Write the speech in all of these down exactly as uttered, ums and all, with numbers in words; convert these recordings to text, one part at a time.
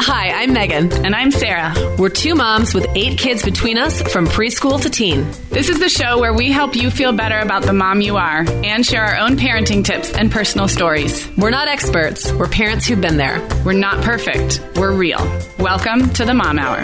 Hi, I'm Megan. And I'm Sarah. We're two moms with eight kids between us from preschool to teen. This is the show where we help you feel better about the mom you are and share our own parenting tips and personal stories. We're not experts. We're parents who've been there. We're not perfect. We're real. Welcome to the Mom Hour.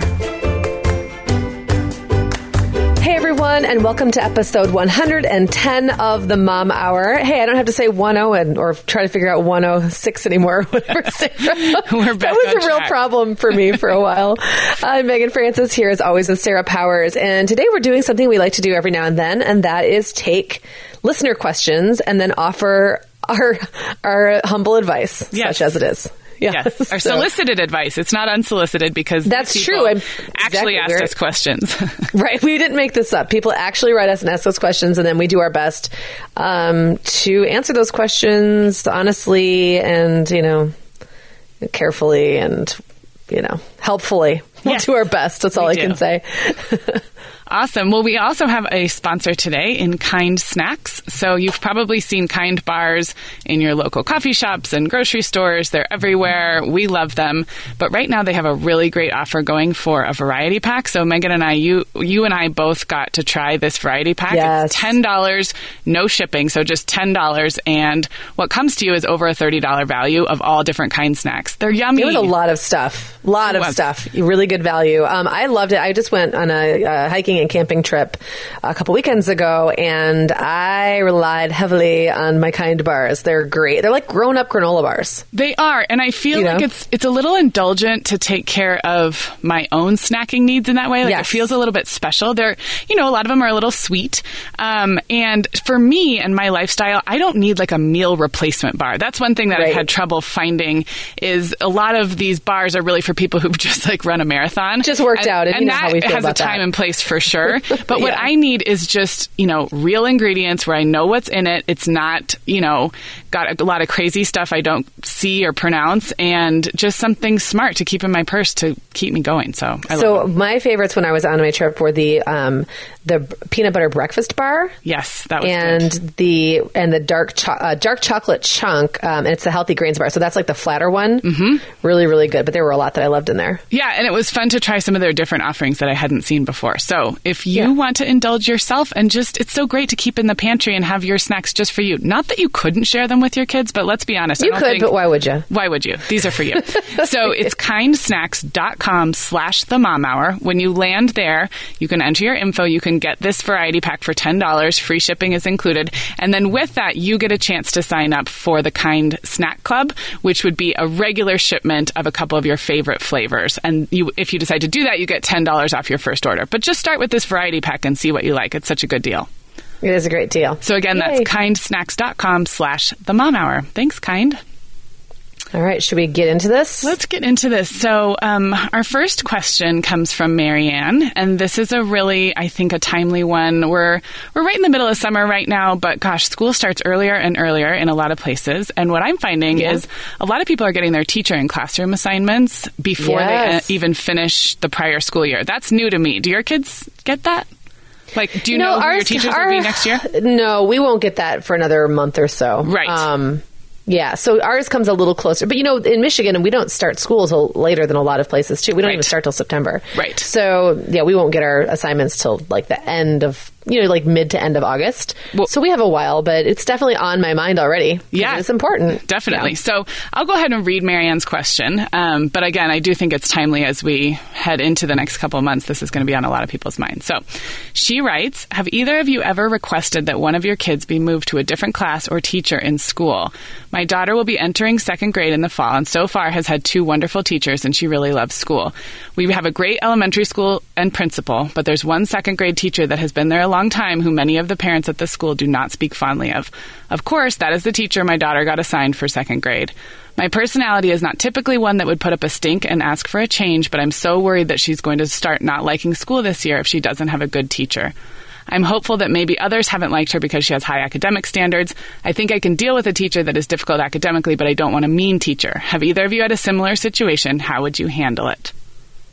Hey everyone, and welcome to episode one hundred ten of the Mom Hour. Hey, I don't have to say one oh and or try to figure out one oh six anymore. Whatever. We're back that was on a real track. problem for me for a while. I'm Megan Francis here as always with Sarah Powers, and today we're doing something we like to do every now and then, and that is take listener questions and then offer our our humble advice, Yes. such as it is. Yeah. Yes. Our So- solicited advice. It's not unsolicited because That's these true. people I'm- actually exactly. asked We're- us questions. Right. We didn't make this up. People actually write us and ask those questions, and then we do our best um, to answer those questions honestly and, you know, carefully and, you know, helpfully. We'll Yes. do our best. That's all We I do. can say. Awesome. Well, we also have a sponsor today in Kind Snacks. So you've probably seen Kind bars in your local coffee shops and grocery stores. They're everywhere. We love them. But right now they have a really great offer going for a variety pack. So Megan and I, you you and I both got to try this variety pack. Yes. It's ten dollars, no shipping, so just ten dollars. And what comes to you is over a thirty dollars value of all different Kind snacks. They're yummy. It was a lot of stuff. A lot It of was. stuff. Really good value. Um, I loved it. I just went on a, a hiking and camping trip a couple weekends ago, and I relied heavily on my Kind bars. They're great. They're like grown-up granola bars. They are, and I feel You like know? it's it's a little indulgent to take care of my own snacking needs in that way. Like Yes. it feels a little bit special. They're, you know, a lot of them are a little sweet. Um, and for me and my lifestyle, I don't need like a meal replacement bar. That's one thing that Right. I've had trouble finding is a lot of these bars are really for people who've just like run a marathon. Just worked out, and you know that how we feel has about a time that. and place for sure. But what Yeah. I need is just, you know, real ingredients where I know what's in it. It's not, you know, got a lot of crazy stuff I don't see or pronounce, and just something smart to keep in my purse to keep me going. So I So love them. my favorites when I was on my trip were the um, the peanut butter breakfast bar Yes, that was and good. the and the dark cho- uh, dark chocolate chunk. Um, and it's the healthy grains bar. So that's like the flatter one. Mm-hmm. Really, really good. But there were a lot that I loved in there. Yeah, and it was fun to try some of their different offerings that I hadn't seen before. So if you Yeah. want to indulge yourself and just, it's so great to keep in the pantry and have your snacks just for you. Not that you couldn't share them with your kids, but let's be honest. I You don't could, think- but why would you? Why would you? These are for you. So it's kindsnacks.com slash the mom hour. When you land there, you can enter your info. You can get this variety pack for ten dollars. Free shipping is included. And then with that, you get a chance to sign up for the Kind Snack Club, which would be a regular shipment of a couple of your favorite flavors. And you, if you decide to do that, you get ten dollars off your first order. But just start with this variety pack and see what you like. It's such a good deal. It is a great deal. So again, Yay. that's kindsnacks.com slash the mom hour. Thanks, Kind. All right, should we get into this? Let's get into this. So um, our first question comes from Marianne, and this is a really, I think, a timely one. We're we're right in the middle of summer right now, but gosh, school starts earlier and earlier in a lot of places. And what I'm finding Yeah. is a lot of people are getting their teacher and classroom assignments before Yes. they uh, even finish the prior school year. That's new to me. Do your kids get that? Like, do you know, who your teachers will be next year? No, we won't get that for another month or so. Right. Um, yeah, so ours comes a little closer. But, you know, in Michigan, we don't start school till later than a lot of places, too. We don't Right. even start till September. Right. So, yeah, we won't get our assignments till, like, the end of, you know, like mid to end of August. Well- so we have a while, but it's definitely on my mind already. 'cause Yeah. It's important. Definitely. Yeah. So I'll go ahead and read Marianne's question. Um, but again, I do think it's timely as we head into the next couple of months. This is going to be on a lot of people's minds. So she writes, have either of you ever requested that one of your kids be moved to a different class or teacher in school? My daughter will be entering second grade in the fall and so far has had two wonderful teachers and she really loves school. We have a great elementary school and principal, but there's one second grade teacher that has been there a long time who many of the parents at the school do not speak fondly of. Of course, that is the teacher my daughter got assigned for second grade. My personality is not typically one that would put up a stink and ask for a change, but I'm so worried that she's going to start not liking school this year if she doesn't have a good teacher. I'm hopeful that maybe others haven't liked her because she has high academic standards. I think I can deal with a teacher that is difficult academically, but I don't want a mean teacher. Have either of you had a similar situation? How would you handle it?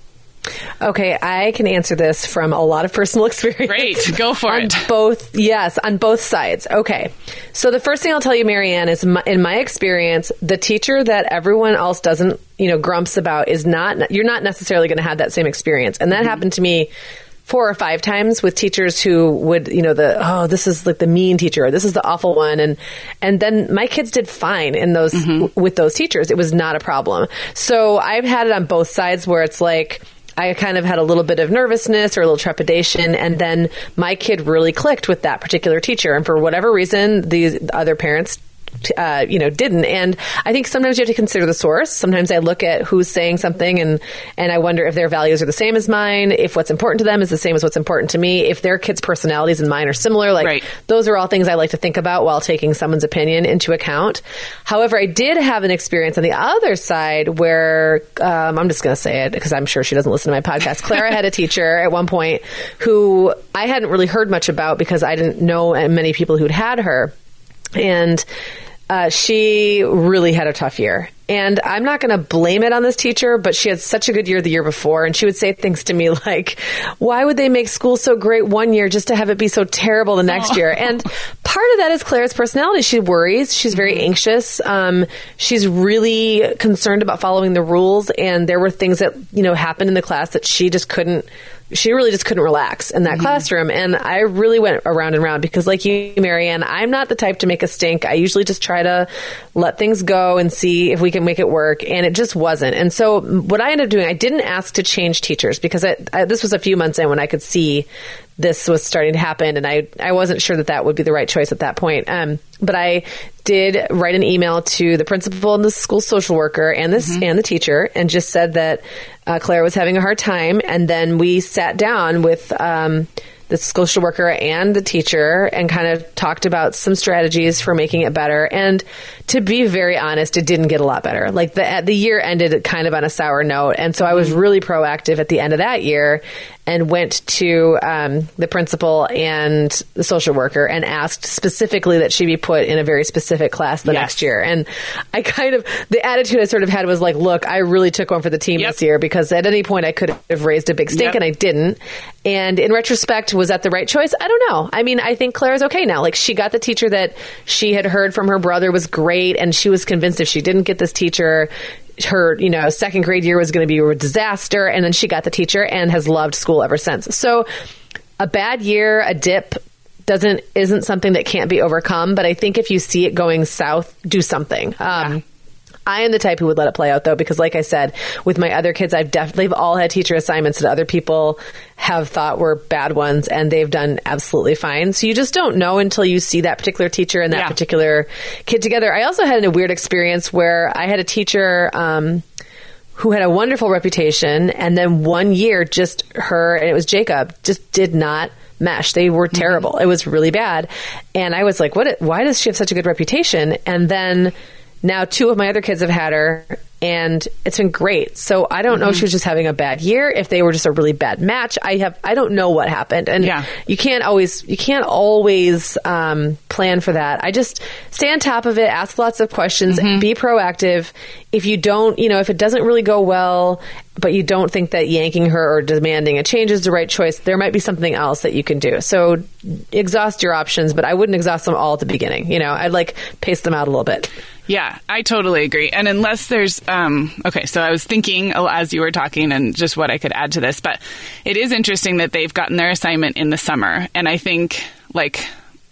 Okay, I can answer this from a lot of personal experience. Great, go for on it. Both, yes, on both sides. Okay, so the first thing I'll tell you, Marianne, is my, in my experience, the teacher that everyone else doesn't, you know, grumps about is not, you're not necessarily going to have that same experience. And that mm-hmm. happened to me four or five times with teachers who would, you know, the, oh, this is like the mean teacher, or this is the awful one. And, and then my kids did fine in those, mm-hmm. w- with those teachers. It was not a problem. So I've had it on both sides where it's like, I kind of had a little bit of nervousness or a little trepidation, and then my kid really clicked with that particular teacher. And for whatever reason, these other parents Uh, you know, didn't. And I think sometimes you have to consider the source. Sometimes I look at who's saying something and, and I wonder if their values are the same as mine, if what's important to them is the same as what's important to me, if their kids' personalities and mine are similar. Like, right. Those are all things I like to think about while taking someone's opinion into account. However, I did have an experience on the other side where, um, I'm just going to say it because I'm sure she doesn't listen to my podcast. Clara had a teacher at one point who I hadn't really heard much about because I didn't know many people who'd had her. And uh, she really had a tough year. And I'm not going to blame it on this teacher, but she had such a good year the year before. And she would say things to me like, why would they make school so great one year just to have it be so terrible the next oh. year? And part of that is Claire's personality. She worries. She's very anxious. Um, she's really concerned about following the rules. And there were things that, you know, happened in the class that she just couldn't She really just couldn't relax in that mm-hmm. classroom. And I really went around and around because like you, Marianne, I'm not the type to make a stink. I usually just try to let things go and see if we can make it work. And it just wasn't. And so what I ended up doing, I didn't ask to change teachers because I, I, this was a few months in when I could see this was starting to happen. And I, I wasn't sure that that would be the right choice at that point. Um, but I did write an email to the principal and the school social worker and this mm-hmm. and the teacher and just said that uh, Claire was having a hard time. And then we sat down with um, the social worker and the teacher and kind of talked about some strategies for making it better. And to be very honest, it didn't get a lot better. Like the the year ended kind of on a sour note. And so I was really proactive at the end of that year and went to um, the principal and the social worker and asked specifically that she be put in a very specific class the yes. next year. And I kind of, the attitude I sort of had was like, look, I really took one for the team yep. this year because at any point I could have raised a big stink yep. and I didn't. And in retrospect, was that the right choice? I don't know. I mean, I think Claire's okay now. Like she got the teacher that she had heard from her brother was great. And she was convinced if she didn't get this teacher, her, you know, second grade year was going to be a disaster. And then she got the teacher and has loved school ever since. So a bad year, a dip doesn't, isn't something that can't be overcome. But I think if you see it going south, do something. Um, yeah. I am the type who would let it play out, though, because like I said, with my other kids, I've definitely they've all had teacher assignments that other people have thought were bad ones, and they've done absolutely fine. So you just don't know until you see that particular teacher and that yeah. particular kid together. I also had a weird experience where I had a teacher um, who had a wonderful reputation, and then one year, just her, and it was Jacob, just did not mesh. They were terrible. Mm-hmm. It was really bad. And I was like, what? Why does she have such a good reputation? And then now two of my other kids have had her, and it's been great. So I don't mm-hmm. know if she was just having a bad year, if they were just a really bad match. I have, I don't know what happened. And yeah. you can't always, you can't always um, plan for that. I just stay on top of it, ask lots of questions, mm-hmm. be proactive. If you don't, you know, if it doesn't really go well, but you don't think that yanking her or demanding a change is the right choice, there might be something else that you can do. So exhaust your options, but I wouldn't exhaust them all at the beginning. You know, I'd like pace them out a little bit. Yeah, I totally agree. And unless there's, um, okay, so I was thinking as you were talking and just what I could add to this, but it is interesting that they've gotten their assignment in the summer. And I think, like,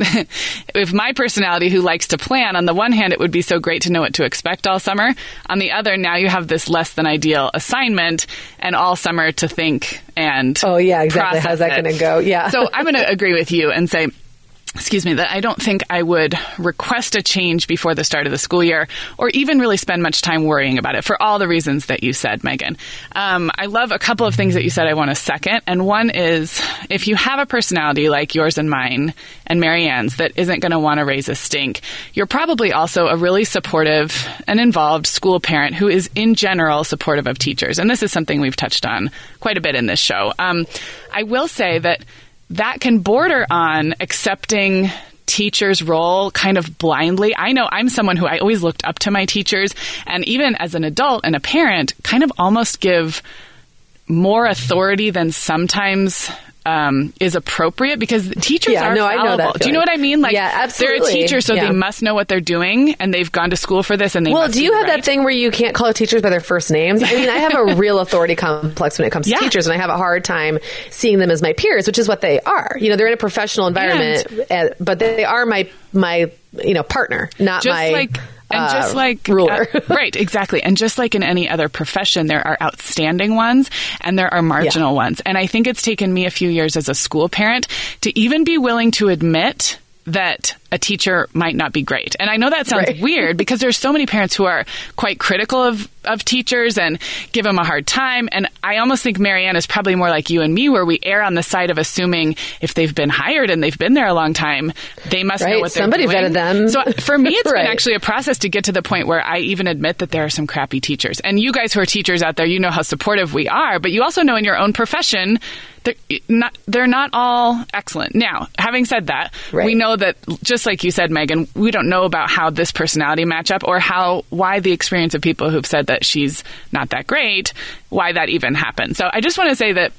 with my personality who likes to plan, on the one hand, it would be so great to know what to expect all summer. On the other, now you have this less than ideal assignment and all summer to think and oh, yeah, exactly. How's that going to go? Yeah. So I'm going to agree with you and say, excuse me, that I don't think I would request a change before the start of the school year or even really spend much time worrying about it for all the reasons that you said, Megan. Um, I love a couple of things that you said I want to second. And one is if you have a personality like yours and mine and Marianne's that isn't going to want to raise a stink, you're probably also a really supportive and involved school parent who is in general supportive of teachers. And this is something we've touched on quite a bit in this show. Um, I will say that that can border on accepting teachers' role kind of blindly. I know I'm someone who I always looked up to my teachers, and even as an adult and a parent, kind of almost give more authority than sometimes um, is appropriate, because teachers yeah, are no, fallible. I know that Do you know what I mean? Like, yeah, absolutely. they're a teacher, so yeah. they must know what they're doing, and they've gone to school for this, and they well, must do you be have right. that thing where you can't call teachers by their first names? I mean, I have a real authority complex when it comes to Yeah. teachers, and I have a hard time seeing them as my peers, which is what they are. You know, they're in a professional environment, uh, but they are my my you know partner, not just my like and uh, just like ruler. uh, right, exactly. And just like in any other profession, there are outstanding ones and there are marginal Yeah. ones. And I think it's taken me a few years as a school parent to even be willing to admit that a teacher might not be great. And I know that sounds Right. weird, because there's so many parents who are quite critical of, of teachers and give them a hard time. And I almost think Marianne is probably more like you and me, where we err on the side of assuming if they've been hired and they've been there a long time, they must Right. know what they're Somebody doing. vetted them. So for me, it's Right. been actually a process to get to the point where I even admit that there are some crappy teachers. And you guys who are teachers out there, you know how supportive we are, but you also know in your own profession, they're not, they're not all excellent. Now, having said that, Right. we know that, just like you said, Megan, we don't know about how this personality match up, or how, why the experience of people who've said that she's not that great, why that even happened. So I just want to say that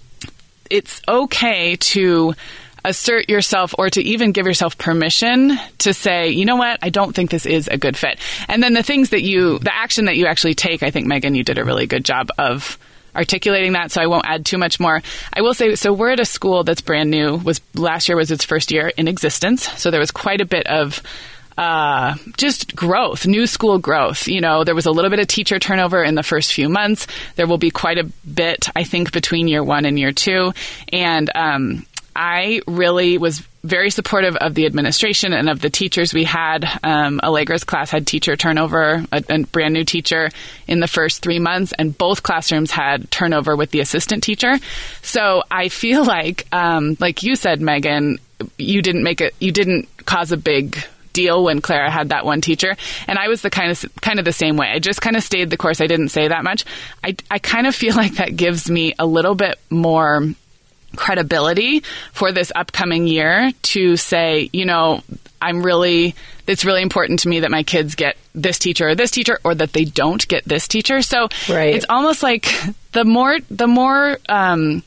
it's okay to assert yourself, or to even give yourself permission to say, you know what, I don't think this is a good fit. And then the things that you, the action that you actually take, I think, Megan, you did a really good job of articulating that, so I won't add too much more. I will say, so we're at a school that's brand new. Was last year was its first year in existence, so there was quite a bit of uh, just growth, new school growth. You know, there was a little bit of teacher turnover in the first few months. There will be quite a bit, I think, between year one and year two. And um, I really was very supportive of the administration and of the teachers we had. Um, Allegra's class had teacher turnover, a, a brand new teacher in the first three months, and both classrooms had turnover with the assistant teacher. So I feel like, um, like you said, Megan, you didn't make it, you didn't cause a big deal when Clara had that one teacher. And I was the kind of kind of the same way. I just kind of stayed the course. I didn't say that much. I, I kind of feel like that gives me a little bit more credibility for this upcoming year to say, you know, I'm really, it's really important to me that my kids get this teacher or this teacher, or that they don't get this teacher. So Right. it's almost like the more, the more, um,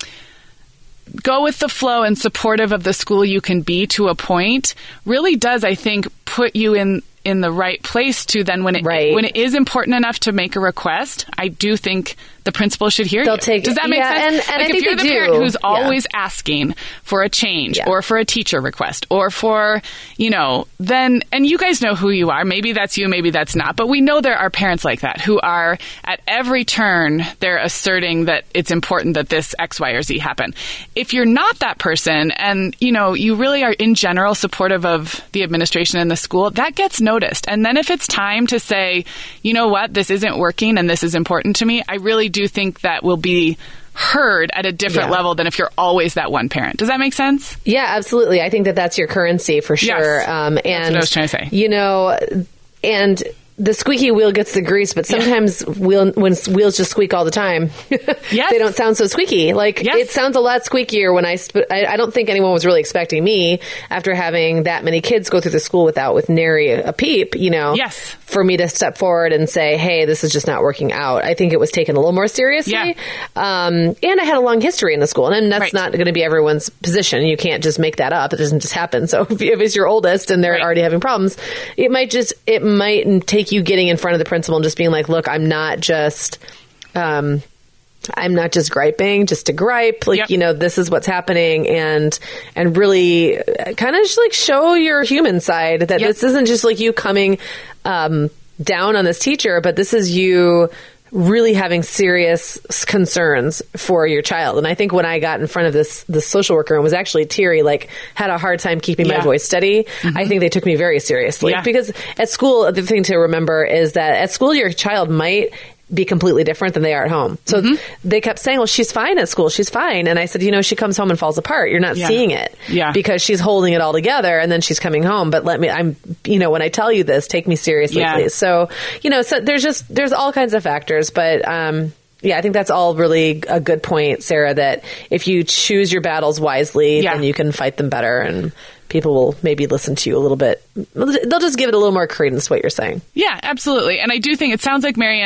go with the flow and supportive of the school you can be to a point really does, I think, put you in in the right place to then, when it Right. when it is important enough to make a request, I do think the principal should hear They'll you. take- Does that make yeah, sense? and- and like I if think you're they the do. parent who's Yeah. always asking for a change, Yeah. or for a teacher request, or for, you know, then, and you guys know who you are. Maybe that's you, maybe that's not. But we know there are parents like that who are at every turn, they're asserting that it's important that this X, Y, or Z happen. If you're not that person, and, you know, you really are in general supportive of the administration and the school, that gets noticed. And then if it's time to say, you know what, this isn't working and this is important to me, I really do think that will be heard at a different Yeah. level than if you're always that one parent. Does that make sense? Yeah, absolutely. I think that that's your currency for sure. Yes. Um, and That's what I was trying to say. You know, and the squeaky wheel gets the grease, but sometimes wheel, when wheels just squeak all the time, Yes. they don't sound so squeaky. Like Yes. it sounds a lot squeakier when I, sp- I. I don't think anyone was really expecting me, after having that many kids go through the school without with nary a, a peep. You know, Yes. for me to step forward and say, "Hey, this is just not working out." I think it was taken a little more seriously. Yeah. Um, and I had a long history in the school, and that's Right. not going to be everyone's position. You can't just make that up. It doesn't just happen. So if, if it's your oldest and they're Right. already having problems, it might just, it might take you getting in front of the principal and just being like, look, I'm not just, um, I'm not just griping just to gripe. Like, Yep. you know, this is what's happening, and, and really kind of just like show your human side that Yep. this isn't just like you coming, um, down on this teacher, but this is you really having serious concerns for your child. And I think when I got in front of this, the social worker, and was actually teary, like had a hard time keeping Yeah. my voice steady, I think they took me very seriously. Yeah. Because at school, the thing to remember is that at school, your child might be completely different than they are at home. So Mm-hmm. they kept saying, well, she's fine at school. She's fine. And I said, you know, she comes home and falls apart. You're not Yeah. seeing it Yeah. because she's holding it all together and then she's coming home. But let me, I'm, you know, when I tell you this, take me seriously, Yeah. please. So, you know, so there's just, there's all kinds of factors, but, um, yeah, I think that's all really a good point, Sarah, that if you choose your battles wisely, Yeah. then you can fight them better, and people will maybe listen to you a little bit. They'll just give it a little more credence, what you're saying. Yeah, absolutely. And I do think it sounds like Marianne's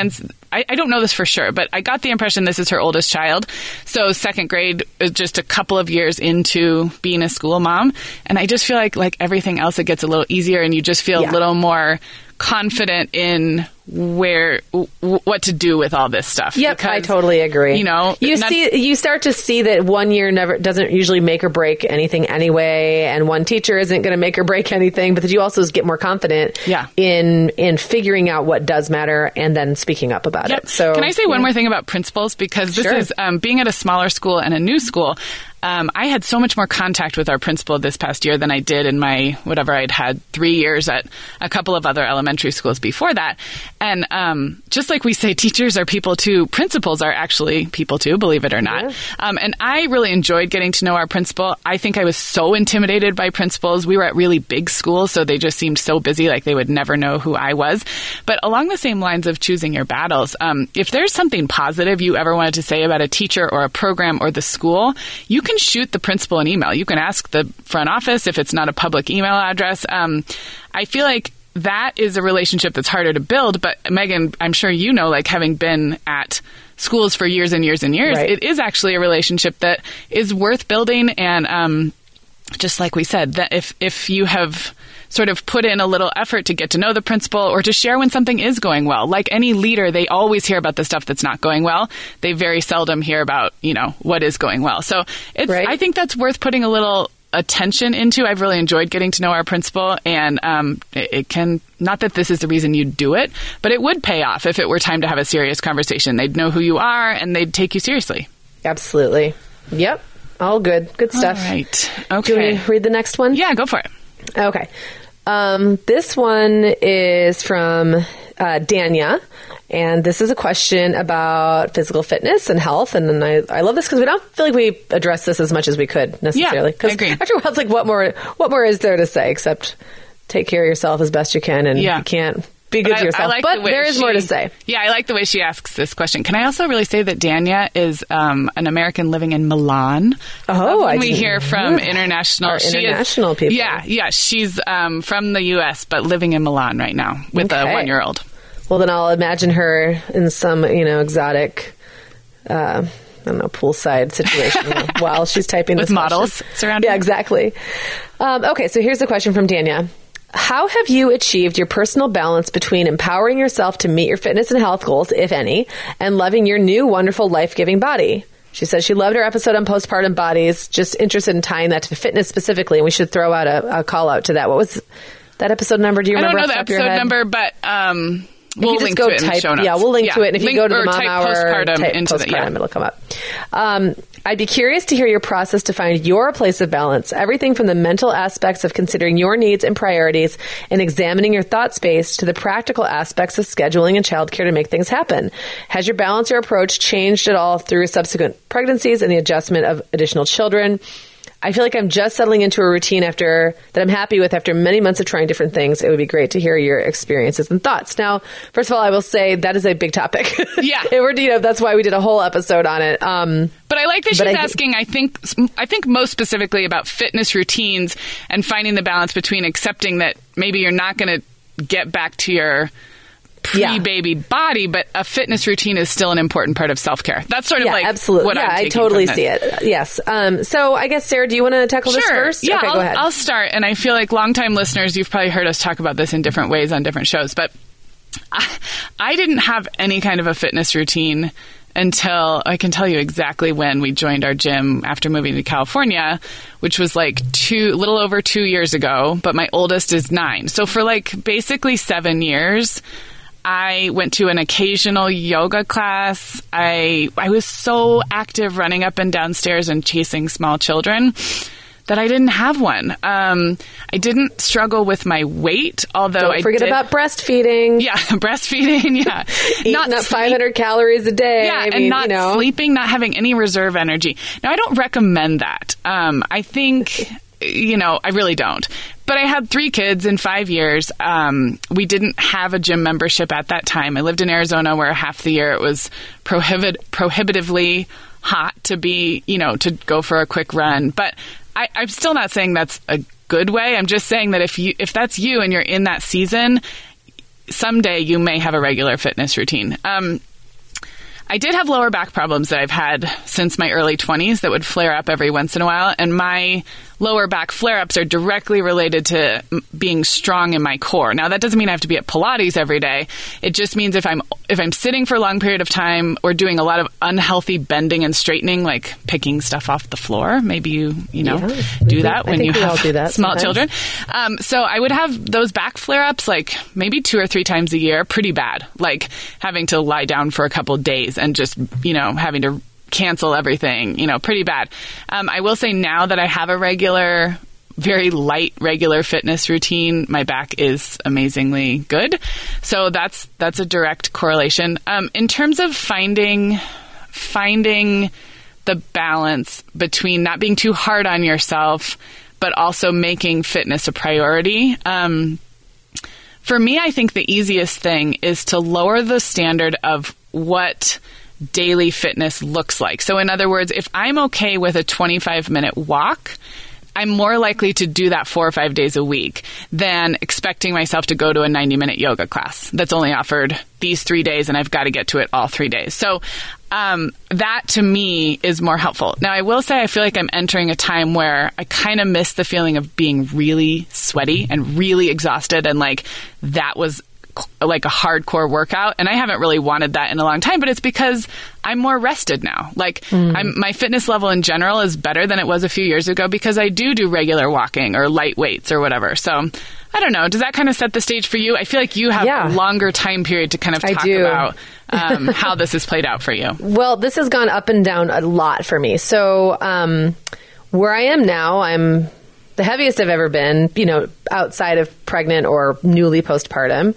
I, I don't know this for sure, but I got the impression this is her oldest child. So second grade is just a couple of years into being a school mom. And I just feel like, like everything else, it gets a little easier and you just feel yeah. a little more confident in where w- what to do with all this stuff. Yep, because, I totally agree. You know, you not, see, you start to see that one year never doesn't usually make or break anything anyway, and one teacher isn't going to make or break anything. But that you also get more confident yeah. in in figuring out what does matter and then speaking up about yep. it. So, can I say yeah. one more thing about principals, because this sure. is um, being at a smaller school and a new school. Um, I had so much more contact with our principal this past year than I did in my, whatever, I'd had three years at a couple of other elementary schools before that. And um, just like we say, teachers are people too, principals are actually people too, believe it or not. Yeah. Um, and I really enjoyed getting to know our principal. I think I was so intimidated by principals. We were at really big schools, so they just seemed so busy, like they would never know who I was. But along the same lines of choosing your battles, um, if there's something positive you ever wanted to say about a teacher or a program or the school, you can shoot the principal an email. You can ask the front office if it's not a public email address. Um, I feel like that is a relationship that's harder to build. But Megan, I'm sure you know, like having been at schools for years and years and years, right. it is actually a relationship that is worth building. And um, just like we said, that if if you have sort of put in a little effort to get to know the principal or to share when something is going well. Like any leader, they always hear about the stuff that's not going well. They very seldom hear about, you know, what is going well. So it's, right. I think that's worth putting a little attention into. I've really enjoyed getting to know our principal, and um, it, it can, not that this is the reason you do it, but it would pay off if it were time to have a serious conversation. They'd know who you are and they'd take you seriously. Absolutely. Yep. All good. Good stuff. All right. Okay. Do you want to read the next one? Yeah, go for it. Okay. Um, this one is from uh, Dania, and this is a question about physical fitness and health. And then I, I love this because we don't feel like we address this as much as we could necessarily. Yeah, I agree. After a while, it's like, what more? What more is there to say except take care of yourself as best you can, and yeah. you can't be good but to I, yourself. I like but the way there is she, more to say. Yeah, I like the way she asks this question. Can I also really say that Dania is um, an American living in Milan? Oh, when I we didn't hear from know that. international, Our she international is, people. Yeah, yeah, she's um, from the U S but living in Milan right now with Okay. a one-year-old. Well, then I'll imagine her in some, you know, exotic, uh, I don't know, poolside situation while she's typing with this models question. surrounding. Yeah, exactly. Um, okay, so here's the question from Dania. How have you achieved your personal balance between empowering yourself to meet your fitness and health goals, if any, and loving your new, wonderful, life-giving body? She says she loved our episode on postpartum bodies, just interested in tying that to fitness specifically, and we should throw out a, a call out to that. What was that episode number? Do you I remember? don't know the off the top of episode your head? number, but um, we'll you just link go to it in type, the show notes. Yeah, we'll link yeah. to it. And if link, you go to the or Mom type Hour, postpartum type into postpartum, the, yeah. it'll come up. Um, I'd be curious to hear your process to find your place of balance. Everything from the mental aspects of considering your needs and priorities and examining your thought space to the practical aspects of scheduling and childcare to make things happen. Has your balance or approach changed at all through subsequent pregnancies and the adjustment of additional children? I feel like I'm just settling into a routine after that I'm happy with after many months of trying different things. It would be great to hear your experiences and thoughts. Now, first of all, I will say that is a big topic. Yeah. It, we're, you know, that's why we did a whole episode on it. Um, But I like that she's I, asking, I think, I think most specifically about fitness routines and finding the balance between accepting that maybe you're not going to get back to your pre-baby yeah. body, but a fitness routine is still an important part of self-care. That's sort of yeah, like absolutely. what yeah, I'm I taking totally from see it. Yes. Um, so I guess, Sarah, do you want to tackle sure. this first? Yeah, okay, I'll, go ahead. I'll start. And I feel like longtime listeners, you've probably heard us talk about this in different ways on different shows, but I, I didn't have any kind of a fitness routine until I can tell you exactly when we joined our gym after moving to California, which was like two, little over two years ago, but my oldest is nine. So for like basically seven years, I went to an occasional yoga class. I I was so active running up and down stairs and chasing small children that I didn't have one. Um, I didn't struggle with my weight, although Don't I forget did, about breastfeeding. Yeah, breastfeeding, yeah. Eating not up sleep, five hundred calories a day. Yeah, I and mean, not you know. sleeping, not having any reserve energy. Now, I don't recommend that. Um, I think, you know, I really don't. But I had three kids in five years. Um, we didn't have a gym membership at that time. I lived in Arizona where half the year it was prohibit prohibitively hot to be, you know, to go for a quick run. But I, I'm still not saying that's a good way. I'm just saying that if you if that's you and you're in that season, someday you may have a regular fitness routine. Um, I did have lower back problems that I've had since my early twenties that would flare up every once in a while. And my lower back flare-ups are directly related to being strong in my core. Now, that doesn't mean I have to be at Pilates every day. It just means if I'm if I'm sitting for a long period of time or doing a lot of unhealthy bending and straightening, like picking stuff off the floor, maybe you, you know, yeah, do that when you have do that small sometimes. children. Um, so I would have those back flare-ups like maybe two or three times a year, pretty bad, like having to lie down for a couple days and just, you know, having to cancel everything, you know, pretty bad. Um, I will say now that I have a regular, very light, regular fitness routine, my back is amazingly good. So that's that's a direct correlation. Um, in terms of finding finding the balance between not being too hard on yourself, but also making fitness a priority. Um, for me, I think the easiest thing is to lower the standard of what daily fitness looks like. So in other words, if I'm okay with a twenty-five minute walk, I'm more likely to do that four or five days a week than expecting myself to go to a ninety minute yoga class that's only offered these three days and I've got to get to it all three days. So um, that to me is more helpful. Now, I will say I feel like I'm entering a time where I kind of miss the feeling of being really sweaty and really exhausted and like that was like a hardcore workout. And I haven't really wanted that in a long time, but it's because I'm more rested now. Like mm. I'm, my fitness level in general is better than it was a few years ago because I do do regular walking or light weights or whatever. So I don't know. Does that kind of set the stage for you? I feel like you have yeah. a longer time period to kind of talk about um, how this has played out for you. Well, this has gone up and down a lot for me. So um, where I am now, I'm the heaviest I've ever been, you know, outside of pregnant or newly postpartum.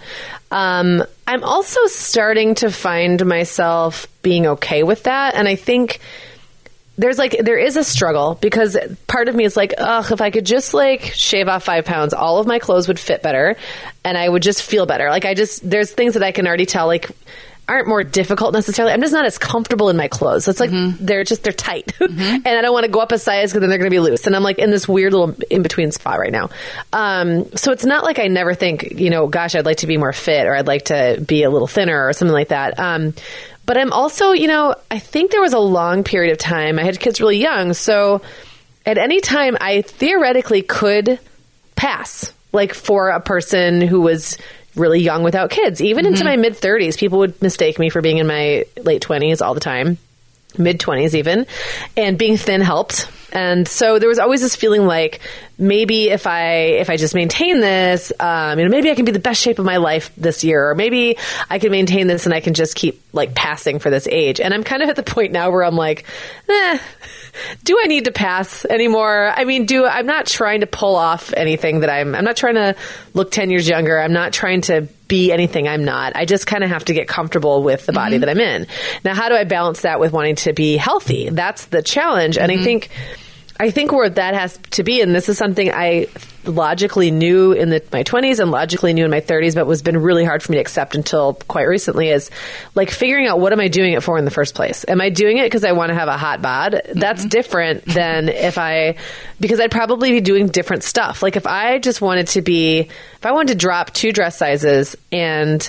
Um, I'm also starting to find myself being okay with that. And I think there's like, there is a struggle because part of me is like, ugh, if I could just like shave off five pounds, all of my clothes would fit better and I would just feel better. Like I just, there's things that I can already tell, like, aren't more difficult necessarily. I'm just not as comfortable in my clothes. It's like mm-hmm. they're just they're tight, mm-hmm. and I don't want to go up a size because then they're going to be loose. And I'm like in this weird little in between spot right now. Um, so it's not like I never think, you know, gosh, I'd like to be more fit or I'd like to be a little thinner or something like that. Um, but I'm also, you know, I think there was a long period of time. I had kids really young, so at any time I theoretically could pass, like for a person who was really young without kids. Even mm-hmm. into my mid thirties, people would mistake me for being in my late twenties all the time, mid twenties even, and being thin helped. And so there was always this feeling like maybe if I if I just maintain this, um, you know, maybe I can be the best shape of my life this year, or maybe I can maintain this and I can just keep like passing for this age. And I'm kind of at the point now where I'm like, eh, do I need to pass anymore? I mean, do I'm not trying to pull off anything that I'm. I'm not trying to look ten years younger. I'm not trying to be anything I'm not. I just kind of have to get comfortable with the body mm-hmm. that I'm in. Now, how do I balance that with wanting to be healthy? That's the challenge. And mm-hmm. I think, I think where that has to be, and this is something I logically knew in the, my twenties and logically knew in my thirties, but was been really hard for me to accept until quite recently, is like figuring out what am I doing it for in the first place? Am I doing it because I want to have a hot bod? Mm-hmm. That's different than if I, because I'd probably be doing different stuff. Like if I just wanted to be, if I wanted to drop two dress sizes and,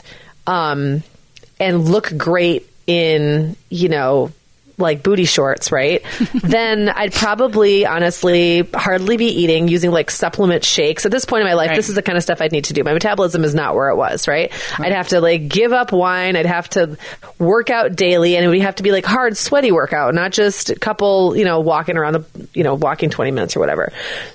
um, and look great in, you know, like booty shorts, right? Then I'd probably honestly hardly be eating, using like supplement shakes. At this point in my life, right. This is the kind of stuff I'd need to do. My metabolism is not where it was, right? right? I'd have to like give up wine. I'd have to work out daily, and it would have to be like hard, sweaty workout, not just a couple, you know, walking around the, you know, walking twenty minutes or whatever.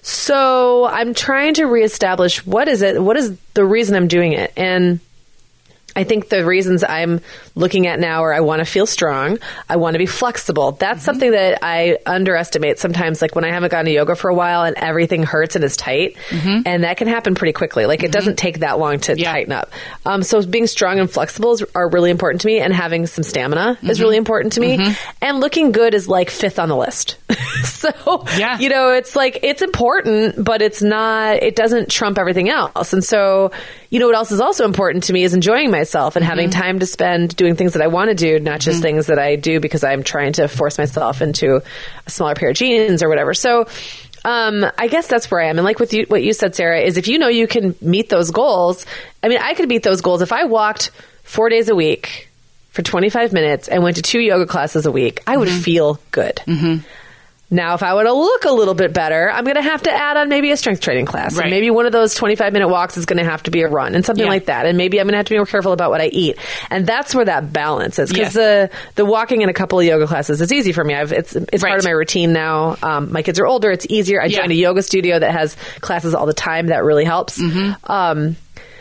So I'm trying to reestablish what is it, what is the reason I'm doing it? And I think the reasons I'm looking at now are I want to feel strong. I want to be flexible. That's mm-hmm. something that I underestimate sometimes, like when I haven't gone to yoga for a while and everything hurts and is tight. Mm-hmm. And that can happen pretty quickly. Like mm-hmm. it doesn't take that long to yeah. tighten up. Um, so being strong and flexible is, are really important to me, and having some stamina mm-hmm. is really important to me. Mm-hmm. And looking good is like fifth on the list. So, yeah. you know, it's like, it's important, but it's not, it doesn't trump everything else. And so, you know, what else is also important to me is enjoying myself and mm-hmm. having time to spend doing things that I want to do, not just mm-hmm. things that I do because I'm trying to force myself into a smaller pair of jeans or whatever. So um, I guess that's where I am. And like with you, what you said, Sarah, is if you know you can meet those goals, I mean, I could meet those goals if I walked four days a week for twenty-five minutes and went to two yoga classes a week, I would mm-hmm. feel good. Mm-hmm. Now, if I want to look a little bit better, I'm going to have to add on maybe a strength training class. Right. And maybe one of those twenty-five minute walks is going to have to be a run and something yeah. like that. And maybe I'm going to have to be more careful about what I eat. And that's where that balance is. Because yes. the, the walking in a couple of yoga classes is easy for me. I've, it's it's right. part of my routine now. Um, my kids are older. It's easier. I yeah. joined a yoga studio that has classes all the time. That really helps. Mm-hmm. Um,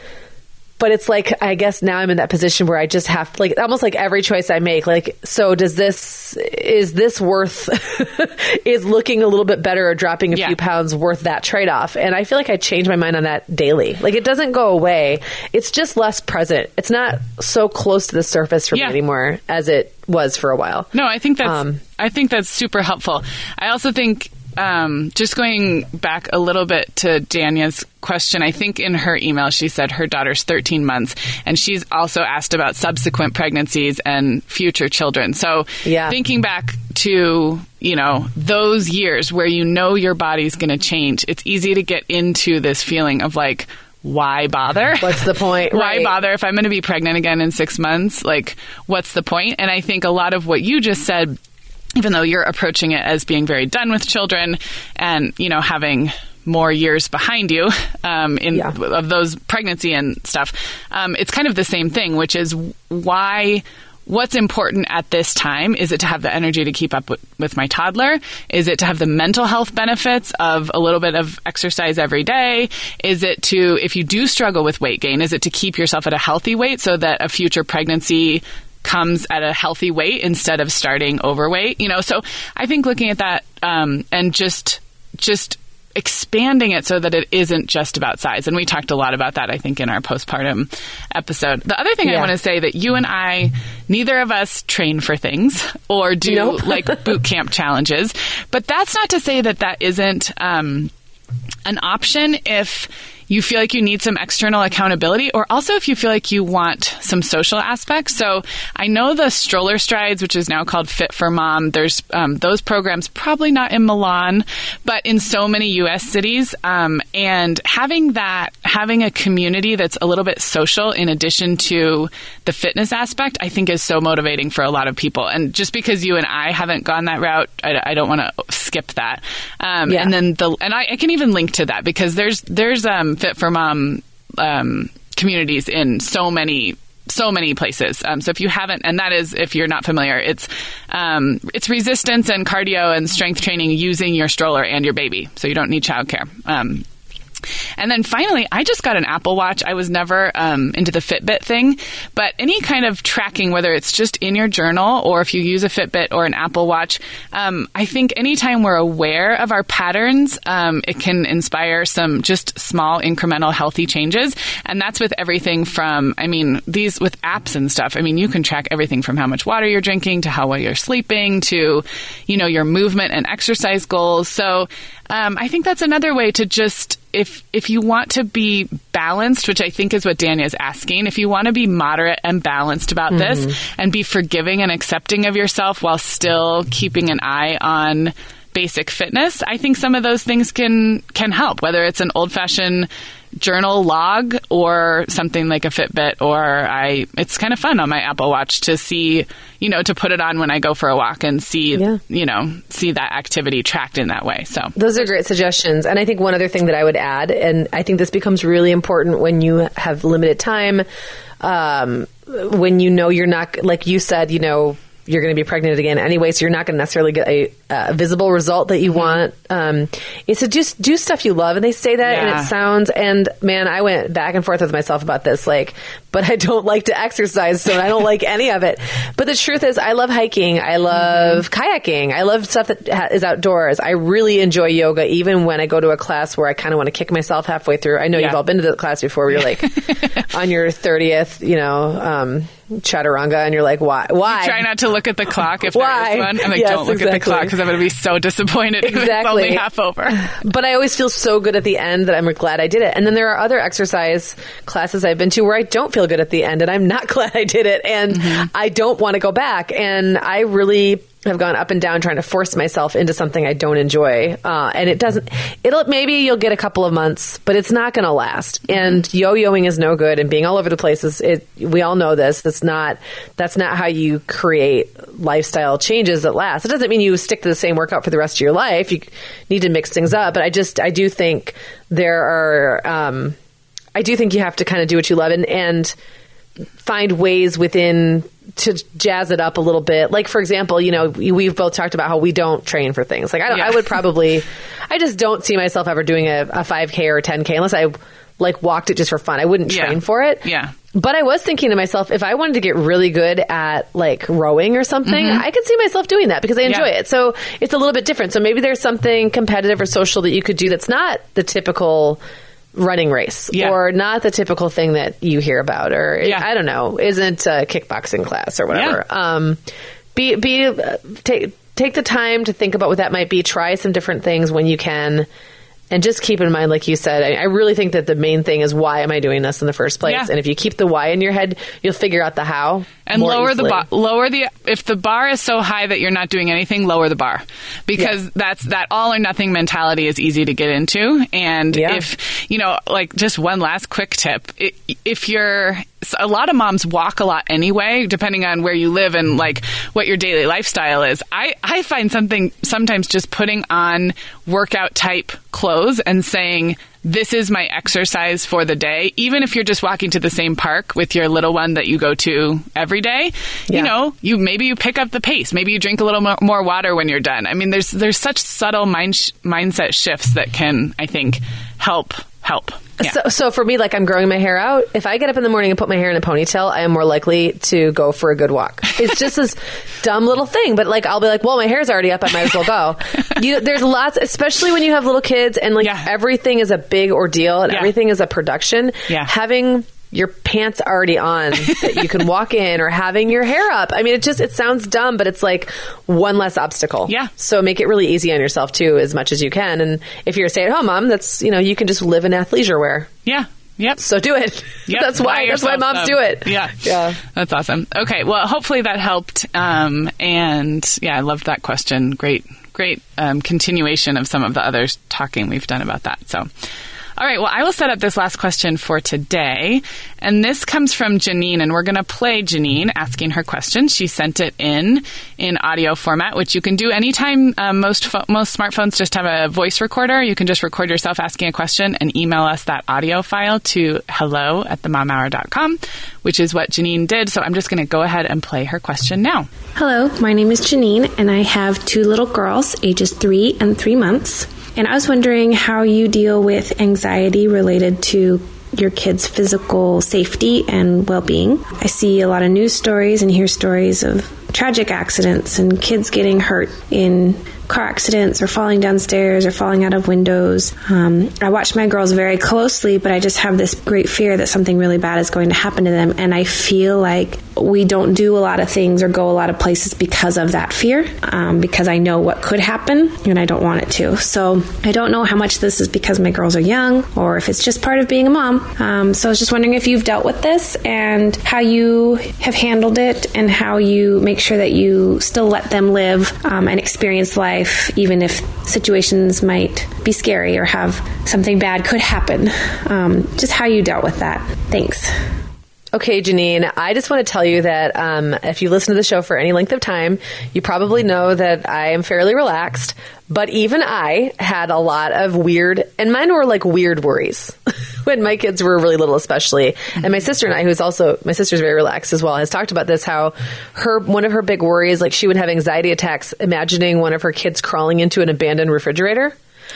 But it's like, I guess now I'm in that position where I just have to, like, almost like every choice I make, like, so does this, is this worth, is looking a little bit better or dropping a yeah. few pounds worth that trade-off? And I feel like I change my mind on that daily. Like, it doesn't go away. It's just less present. It's not so close to the surface for yeah. me anymore as it was for a while. No, I think that's, um, I think that's super helpful. I also think, Um, just going back a little bit to Danya's question, I think in her email she said her daughter's thirteen months, and she's also asked about subsequent pregnancies and future children. So yeah. thinking back to, you know, those years where you know your body's going to change, it's easy to get into this feeling of like, why bother? What's the point? Why right. bother if I'm going to be pregnant again in six months? Like, what's the point? And I think a lot of what you just said, even though you're approaching it as being very done with children and, you know, having more years behind you um, in yeah. of those pregnancy and stuff, um, it's kind of the same thing, which is why... What's important at this time? Is it to have the energy to keep up with, with my toddler? Is it to have the mental health benefits of a little bit of exercise every day? Is it to, if you do struggle with weight gain, is it to keep yourself at a healthy weight so that a future pregnancy comes at a healthy weight instead of starting overweight? You know, so I think looking at that um, and just just expanding it so that it isn't just about size. And we talked a lot about that, I think, in our postpartum episode. The other thing yeah. I want to say that you and I, neither of us train for things or do nope. like boot camp challenges. But that's not to say that that isn't um, an option if you feel like you need some external accountability, or also if you feel like you want some social aspects. So I know the Stroller Strides, which is now called Fit for Mom, there's um, those programs, probably not in Milan, but in so many U S cities. Um, and having that, having a community that's a little bit social in addition to the fitness aspect, I think is so motivating for a lot of people. And just because you and I haven't gone that route, I, I don't want to skip that. Um, yeah. And then the, and I, I can even link to that because there's, there's, um, Fit for Mom um, communities in so many, so many places. Um, so if you haven't, and that is, if you're not familiar, it's um, it's resistance and cardio and strength training using your stroller and your baby. So you don't need childcare. Um, And then finally, I just got an Apple Watch. I was never um, into the Fitbit thing, but any kind of tracking, whether it's just in your journal or if you use a Fitbit or an Apple Watch, um, I think anytime we're aware of our patterns, um, it can inspire some just small, incremental, healthy changes. And that's with everything from, I mean, these with apps and stuff. I mean, you can track everything from how much water you're drinking to how well you're sleeping to, you know, your movement and exercise goals. So um, I think that's another way to just, if if you want to be balanced, which I think is what Danya is asking, if you want to be moderate and balanced about mm-hmm. this and be forgiving and accepting of yourself while still keeping an eye on basic fitness, I think some of those things can can help, whether it's an old-fashioned journal log or something like a Fitbit, or I it's kind of fun on my Apple Watch to see, you know, to put it on when I go for a walk and see, yeah. you know, see that activity tracked in that way. So those are great suggestions. And I think one other thing that I would add, and I think this becomes really important when you have limited time, um, when you know you're not, like you said, you know, you're going to be pregnant again anyway, so you're not going to necessarily get a, a visible result that you mm-hmm. want. Um, is to just do stuff you love. And they say that yeah. and it sounds, and man, I went back and forth with myself about this, like, but I don't like to exercise, so I don't like any of it. But the truth is, I love hiking. I love mm-hmm. kayaking. I love stuff that ha- is outdoors. I really enjoy yoga, even when I go to a class where I kind of want to kick myself halfway through. I know yeah. you've all been to the class before where you're like on your thirtieth, you know, um, chaturanga, and you're like, why? Why? You try not to look at the clock if why? there is one. I'm like, yes, don't look exactly. at the clock because I'm going to be so disappointed exactly. if it's only half over. But I always feel so good at the end that I'm glad I did it. And then there are other exercise classes I've been to where I don't feel good at the end, and I'm not glad I did it, and mm-hmm. I don't want to go back. And I really... have gone up and down trying to force myself into something I don't enjoy. Uh, and it doesn't, it'll, maybe you'll get a couple of months, but it's not going to last. And yo-yoing is no good, and being all over the place is, it, we all know this. It's not, that's not how you create lifestyle changes that last. It doesn't mean you stick to the same workout for the rest of your life. You need to mix things up. But I just, I do think there are, um, I do think you have to kind of do what you love and, and find ways within to jazz it up a little bit. Like, for example, you know, we've both talked about how we don't train for things. Like, I, don't, yeah. I would probably, I just don't see myself ever doing a, a five K or a ten K unless I like walked it just for fun. I wouldn't train yeah. for it. Yeah. But I was thinking to myself, if I wanted to get really good at like rowing or something, mm-hmm. I could see myself doing that because I enjoy yeah. it. So it's a little bit different. So maybe there's something competitive or social that you could do that's not the typical running race yeah. or not the typical thing that you hear about, or yeah. I don't know, isn't a kickboxing class or whatever. Yeah. Um, be, be, uh, take, take the time to think about what that might be. Try some different things when you can. And just keep in mind, like you said, I, I really think that the main thing is, why am I doing this in the first place? Yeah. And if you keep the why in your head, you'll figure out the how. And more lower easily. the bar, lower the, if the bar is so high that you're not doing anything, lower the bar, because yeah. that's, that all or nothing mentality is easy to get into. And yeah. if, you know, like just one last quick tip, if you're, a lot of moms walk a lot anyway, depending on where you live and like what your daily lifestyle is. I, I find something sometimes just putting on workout type clothes and saying, this is my exercise for the day. Even if you're just walking to the same park with your little one that you go to every day, yeah. you know, you maybe you pick up the pace. Maybe you drink a little mo- more water when you're done. I mean, there's there's such subtle mind sh- mindset shifts that can, I think, help help. Yeah. So, so for me, like, I'm growing my hair out. If I get up in the morning and put my hair in a ponytail, I am more likely to go for a good walk. It's just this dumb little thing, but like, I'll be like, well, my hair's already up. I might as well go. You, there's lots, especially when you have little kids and like yeah. everything is a big ordeal and yeah. everything is a production. Yeah. Having your pants already on that you can walk in, or having your hair up. I mean, it just, it sounds dumb, but it's like one less obstacle. Yeah. So make it really easy on yourself too, as much as you can. And if you're a stay-at-home mom, that's, you know, you can just live in athleisure wear. Yeah. Yep. So do it. Yep. That's why. That's why moms up. do it. Yeah. Yeah. That's awesome. Okay. Well, hopefully that helped. Um, and yeah, I loved that question. Great, great um, continuation of some of the other talking we've done about that. So. All right, well, I will set up this last question for today, and this comes from Janine, and we're going to play Janine asking her question. She sent it in in audio format, which you can do anytime. Um, most fo- most smartphones just have a voice recorder. You can just record yourself asking a question and email us that audio file to hello at the mom hour dot com, which is what Janine did. So I'm just going to go ahead and play her question now. Hello, my name is Janine, and I have two little girls, ages three and three months. And I was wondering how you deal with anxiety related to your kids' physical safety and well-being. I see a lot of news stories and hear stories of tragic accidents and kids getting hurt in car accidents or falling downstairs or falling out of windows. Um, I watch my girls very closely, but I just have this great fear that something really bad is going to happen to them. And I feel like we don't do a lot of things or go a lot of places because of that fear, um, because I know what could happen and I don't want it to. So I don't know how much this is because my girls are young or if it's just part of being a mom. Um, so I was just wondering if you've dealt with this and how you have handled it and how you make sure that you still let them live um, and experience life, even if situations might be scary or have something bad could happen. Um, just how you dealt with that. Thanks. Okay, Janine, I just want to tell you that um, if you listen to the show for any length of time, you probably know that I am fairly relaxed, but even I had a lot of weird, and mine were like weird worries when my kids were really little, especially. And my sister and I, who's also, my sister's very relaxed as well, has talked about this, how her, one of her big worries, like she would have anxiety attacks imagining one of her kids crawling into an abandoned refrigerator.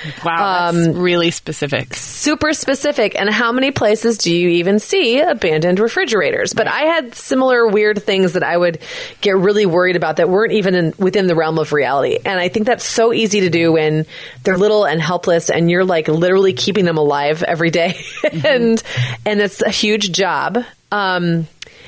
Wow, that's um, really specific. Super specific. And how many places do you even see abandoned refrigerators? But I had similar weird things that I would get really worried about that weren't even in, within the realm of reality. And I think that's so easy to do when they're little and helpless and you're like literally keeping them alive every day. Mm-hmm. and and it's a huge job. Um,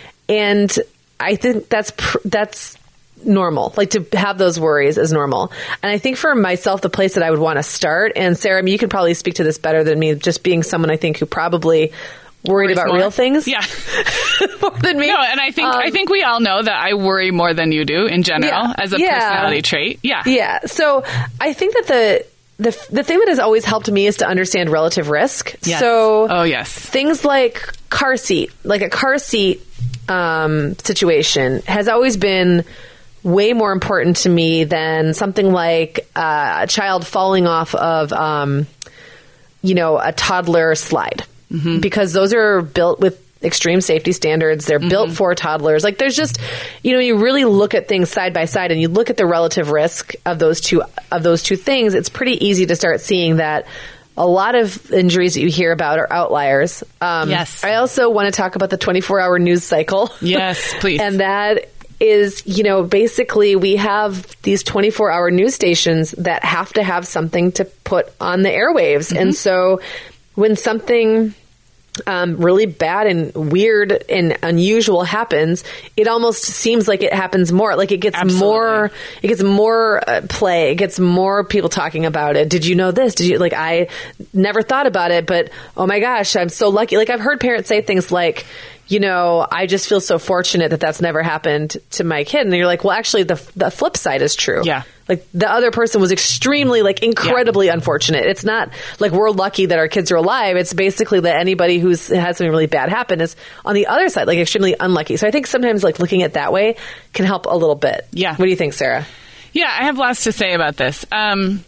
and I think that's pr- that's normal. Like to have those worries is normal. And I think for myself, the place that I would want to start, and Sarah, I mean, you can probably speak to this better than me, just being someone I think who probably worried Worries about more. real things. Yeah. More than me. No, and I think Um, I think we all know that I worry more than you do in general Yeah. as a Yeah. personality trait. Yeah. Yeah. So I think that the the the thing that has always helped me is to understand relative risk. Yes. So Oh, yes. things like car seat, like a car seat um, situation, has always been way more important to me than something like uh, a child falling off of, um, you know, a toddler slide, mm-hmm. because those are built with extreme safety standards. They're mm-hmm. built for toddlers. Like there's just, you know, you really look at things side by side and you look at the relative risk of those two, of those two things. It's pretty easy to start seeing that a lot of injuries that you hear about are outliers. Um, Yes. I also want to talk about the twenty-four hour news cycle. Yes, please. And that is, you know, basically we have these twenty-four hour news stations that have to have something to put on the airwaves. Mm-hmm. And so when something um, really bad and weird and unusual happens, it almost seems like it happens more. Like it gets Absolutely. more, it gets more uh, play. It gets more people talking about it. Did you know this? Did you, like, I never thought about it, but oh my gosh, I'm so lucky. Like I've heard parents say things like, you know, I just feel so fortunate that that's never happened to my kid. And you're like, well, actually the the flip side is true. Yeah. Like the other person was extremely, like incredibly yeah. unfortunate. It's not like we're lucky that our kids are alive. It's basically that anybody who's had something really bad happen is on the other side, like extremely unlucky. So I think sometimes like looking at it that way can help a little bit. Yeah. What do you think, Sarah? Yeah, I have lots to say about this. Um,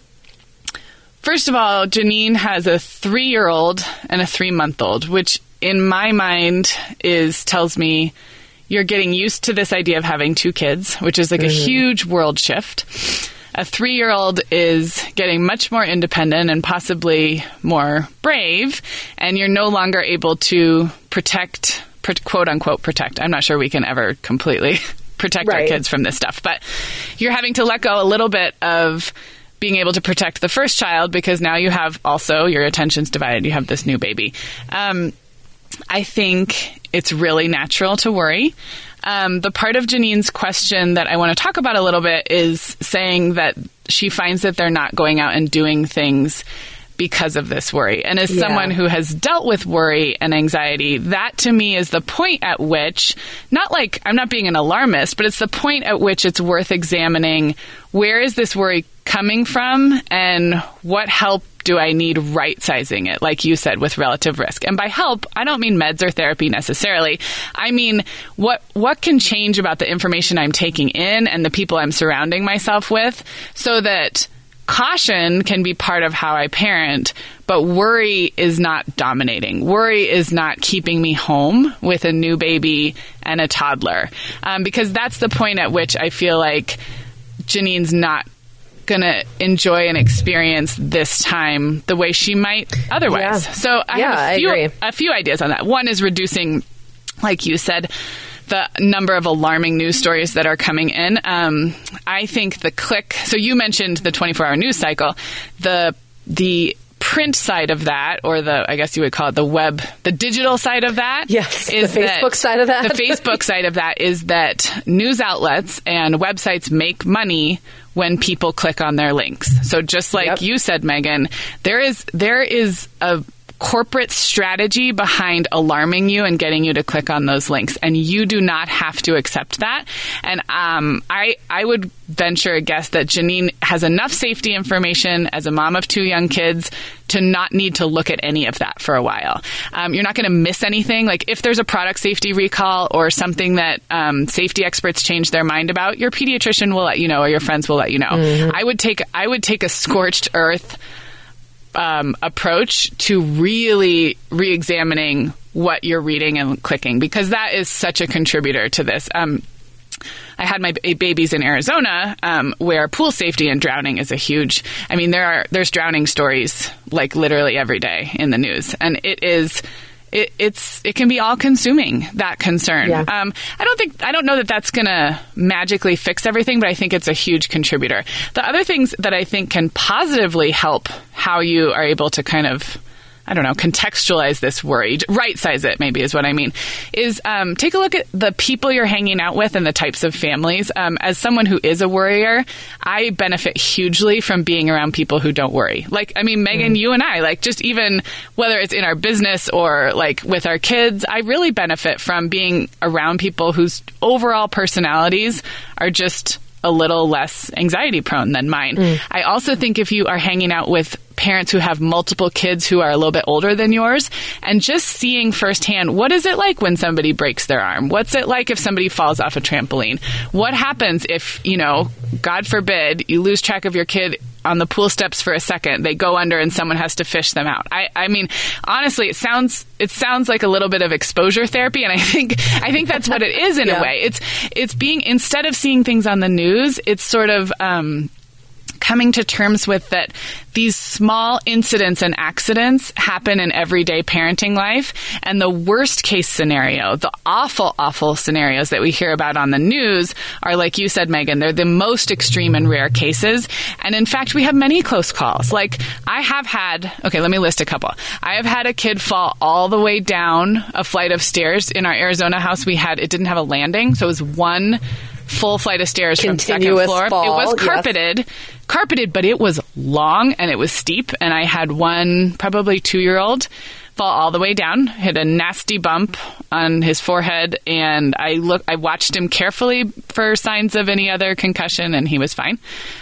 first of all, Janine has a three-year-old and a three-month-old, which in my mind is tells me you're getting used to this idea of having two kids, which is like mm-hmm. a huge world shift. A three-year-old is getting much more independent and possibly more brave, and you're no longer able to protect, quote unquote, protect. I'm not sure we can ever completely protect right. our kids from this stuff, but you're having to let go a little bit of being able to protect the first child because now you have also your attention's divided. You have this new baby. Um, I think it's really natural to worry. Um, the part of Janine's question that I want to talk about a little bit is saying that she finds that they're not going out and doing things because of this worry. And as yeah. someone who has dealt with worry and anxiety, that to me is the point at which, not like I'm not being an alarmist, but it's the point at which it's worth examining where is this worry coming from and what help do I need right-sizing it, like you said, with relative risk. And by help, I don't mean meds or therapy necessarily. I mean, what what can change about the information I'm taking in and the people I'm surrounding myself with so that caution can be part of how I parent, but worry is not dominating. Worry is not keeping me home with a new baby and a toddler. Um, because that's the point at which I feel like Janine's not going to enjoy and experience this time the way she might otherwise. Yeah. So I yeah, have a few, I agree. a few ideas on that. One is reducing, like you said, the number of alarming news stories that are coming in. Um, I think the click, so you mentioned the twenty-four hour news cycle, the, the print side of that, or the, I guess you would call it the web, the digital side of that. Yes, is the Facebook that, side of that. The Facebook side of that is that news outlets and websites make money when people click on their links. So just like yep. you said, Megan, there is there is a corporate strategy behind alarming you and getting you to click on those links, and you do not have to accept that. And um, I I would venture a guess that Janine has enough safety information as a mom of two young kids to not need to look at any of that for a while. Um, you're not going to miss anything. Like if there's a product safety recall or something that um, safety experts change their mind about, your pediatrician will let you know, or your friends will let you know. Mm-hmm. I would take I would take a scorched earth Um, approach to really re-examining what you're reading and clicking, because that is such a contributor to this. Um, I had my b- babies in Arizona, um, where pool safety and drowning is a huge. I mean, there are there's drowning stories like literally every day in the news, and it is. It, it's it can be all consuming, that concern. Yeah. Um, I don't think I don't know that that's going to magically fix everything, but I think it's a huge contributor. The other things that I think can positively help how you are able to kind of I don't know, contextualize this worry, right size it maybe is what I mean, is um, take a look at the people you're hanging out with and the types of families. Um, as someone who is a worrier, I benefit hugely from being around people who don't worry. Like, I mean, Megan, mm. you and I, like just even whether it's in our business or like with our kids, I really benefit from being around people whose overall personalities are just a little less anxiety prone than mine. Mm. I also think if you are hanging out with parents who have multiple kids who are a little bit older than yours, and just seeing firsthand, what is it like when somebody breaks their arm? What's it like if somebody falls off a trampoline? What happens if, you know, God forbid, you lose track of your kid on the pool steps for a second, they go under and someone has to fish them out. I, I mean, honestly, it sounds it sounds like a little bit of exposure therapy, and I think I think that's what it is in yeah. a way. It's it's being, instead of seeing things on the news, it's sort of um, coming to terms with that these small incidents and accidents happen in everyday parenting life. And the worst case scenario, the awful, awful scenarios that we hear about on the news are, like you said, Megan, they're the most extreme and rare cases. And in fact, we have many close calls. Like I have had, okay, let me list a couple. I have had a kid fall all the way down a flight of stairs. In our Arizona house, we had, it didn't have a landing. So it was one full flight of stairs Continuous from second floor. Fall, it was carpeted, yes. carpeted, but it was long and it was steep. And I had one probably two-year-old fall all the way down, hit a nasty bump on his forehead, and I look, I watched him carefully for signs of any other concussion, and he was fine.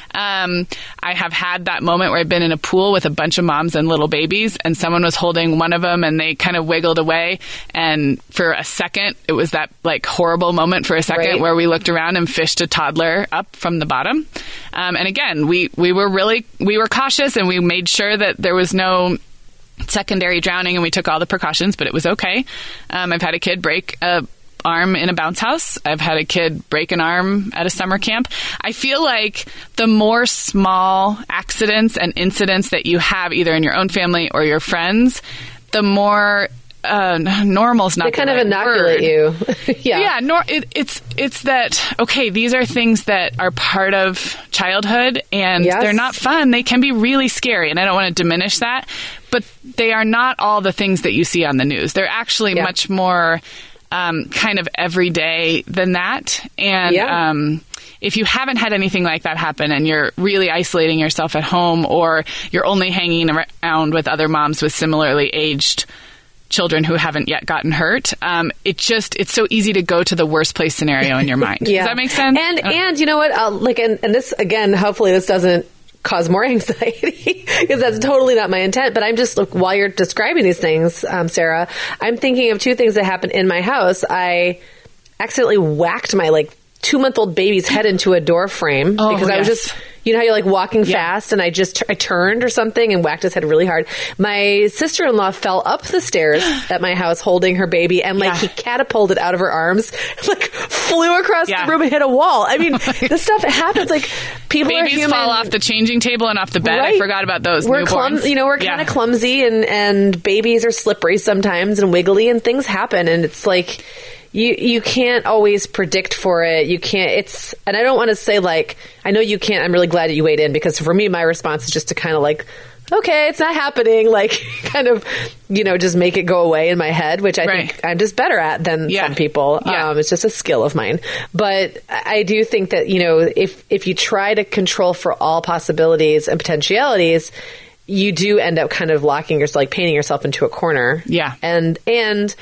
Um, I have had that moment where I've been in a pool with a bunch of moms and little babies, and someone was holding one of them, and they kind of wiggled away, and for a second, it was that like horrible moment for a second right. where we looked around and fished a toddler up from the bottom. Um, and again, we we were really we were cautious, and we made sure that there was no secondary drowning, and we took all the precautions, but it was okay. Um, I've had a kid break a arm in a bounce house. I've had a kid break an arm at a summer camp. I feel like the more small accidents and incidents that you have either in your own family or your friends, the more uh, normal's not they kind the of right inoculate word. you. yeah, yeah. Nor, it, it's it's that okay. These are things that are part of childhood, and yes. they're not fun. They can be really scary, and I don't want to diminish that, but they are not all the things that you see on the news. They're actually yeah. much more um, kind of everyday than that, and. Yeah. Um, If you haven't had anything like that happen and you're really isolating yourself at home, or you're only hanging around with other moms with similarly aged children who haven't yet gotten hurt, um, it just, it's so easy to go to the worst place scenario in your mind. yeah. Does that make sense? And, and you know what, uh, like, and, and this, again, hopefully this doesn't cause more anxiety, because that's totally not my intent. But I'm just, look, while you're describing these things, um, Sarah, I'm thinking of two things that happened in my house. I accidentally whacked my, like, two-month-old baby's head into a door frame oh, because yes. I was just, you know how you're like walking yeah. fast, and I just I turned or something and whacked his head really hard. My sister-in-law fell up the stairs at my house holding her baby, and like yeah. he catapulted out of her arms, like flew across yeah. the room and hit a wall. I mean, this stuff happens. Like people Babies are human. fall off the changing table and off the bed. Right. I forgot about those. We're newborns. clum- you know, we're kind of yeah. clumsy, and and babies are slippery sometimes and wiggly, and things happen, and it's like. You you can't always predict for it. You can't, it's, and I don't want to say like, I know you can't, I'm really glad that you weighed in, because for me, my response is just to kind of like, okay, it's not happening, like kind of, you know, just make it go away in my head, which I right. think I'm just better at than yeah. some people. Yeah. Um, it's just a skill of mine. But I do think that, you know, if, if you try to control for all possibilities and potentialities, you do end up kind of locking yourself, like painting yourself into a corner. Yeah. And, and,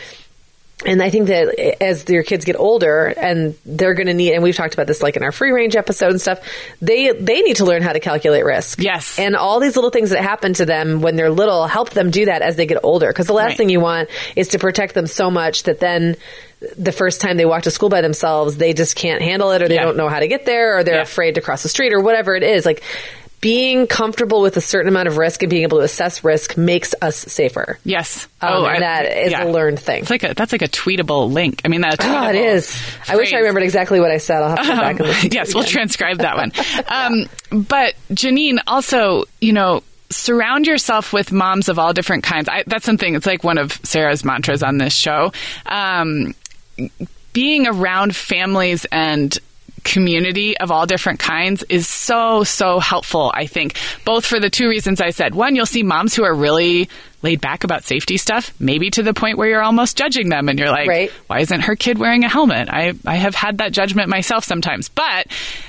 And I think that as your kids get older, and they're going to need, and we've talked about this like in our free range episode and stuff, they they need to learn how to calculate risk. Yes. And all these little things that happen to them when they're little, help them do that as they get older. Because the last right. thing you want is to protect them so much that then the first time they walk to school by themselves, they just can't handle it, or they yeah. don't know how to get there, or they're yeah. afraid to cross the street, or whatever it is. Like, being comfortable with a certain amount of risk and being able to assess risk makes us safer. Yes. Um, oh, and I, that is yeah. a learned thing. It's like a, that's like a tweetable link. I mean, that's oh, it is. Phrase. I wish I remembered exactly what I said. I'll have to go um, back and listen to Yes, it we'll again. transcribe that one. Um, but Janine, also, you know, surround yourself with moms of all different kinds. I, that's something, it's like one of Sarah's mantras on this show. Um, being around families and community of all different kinds is so, so helpful, I think, both for the two reasons I said. One, you'll see moms who are really laid back about safety stuff, maybe to the point where you're almost judging them and you're like, right. Why isn't her kid wearing a helmet? I, I have had that judgment myself sometimes. But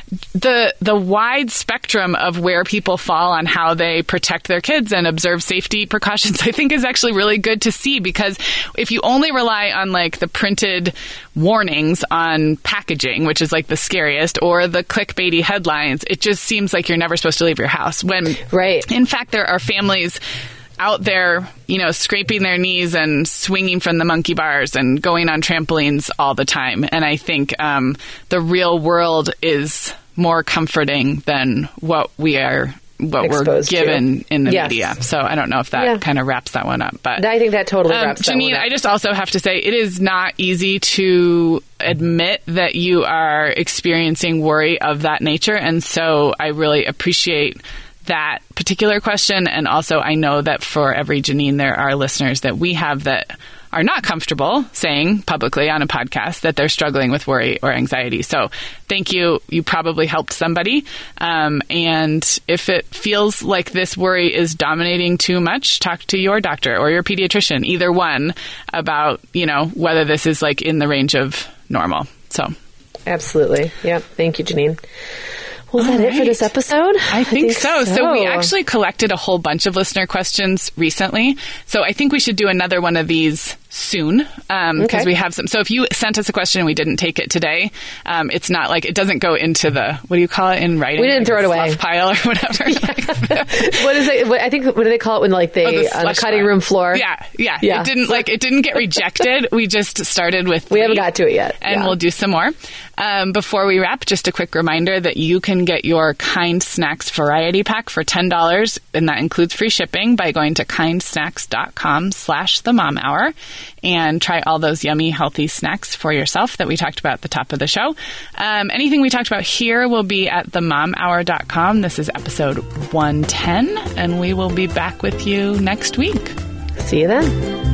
the the wide spectrum of where people fall on how they protect their kids and observe safety precautions, I think is actually really good to see, because if you only rely on like the printed warnings on packaging, which is like the scariest, or the clickbaity headlines, it just seems like you're never supposed to leave your house. When, right. in fact, there are families out there, you know, scraping their knees and swinging from the monkey bars and going on trampolines all the time. And I think um, the real world is more comforting than what we are, what Exposed we're given to. in the yes. media. So I don't know if that yeah. kind of wraps that one up. But I think that totally um, wraps Janine, that one up. I just also have to say, it is not easy to admit that you are experiencing worry of that nature. And so I really appreciate that particular question. And also, I know that for every Janine, there are listeners that we have that are not comfortable saying publicly on a podcast that they're struggling with worry or anxiety. So thank you. You probably helped somebody. Um, and if it feels like this worry is dominating too much, talk to your doctor or your pediatrician, either one, about, you know, whether this is like in the range of normal. So absolutely. Yep. Thank you, Janine. Was that right. it for this episode? I think, I think so. so. So we actually collected a whole bunch of listener questions recently. So I think we should do another one of these soon, because um, okay. we have some. So if you sent us a question and we didn't take it today, um, it's not like, it doesn't go into the, what do you call it in writing? We didn't like throw it away. Fluff pile or whatever. What is it? What, I think, what do they call it when like they, oh, the on the cutting room floor? Yeah, yeah. yeah. It didn't like, it didn't get rejected. We just started with three. We haven't got to it yet. And yeah. we'll do some more. Um, before we wrap, just a quick reminder that you can get your Kind Snacks variety pack for ten dollars, and that includes free shipping, by going to kindsnacks.com slash the mom hour and try all those yummy, healthy snacks for yourself that we talked about at the top of the show. Um, anything we talked about here will be at the mom hour dot com. This is episode one ten, and we will be back with you next week. See you then.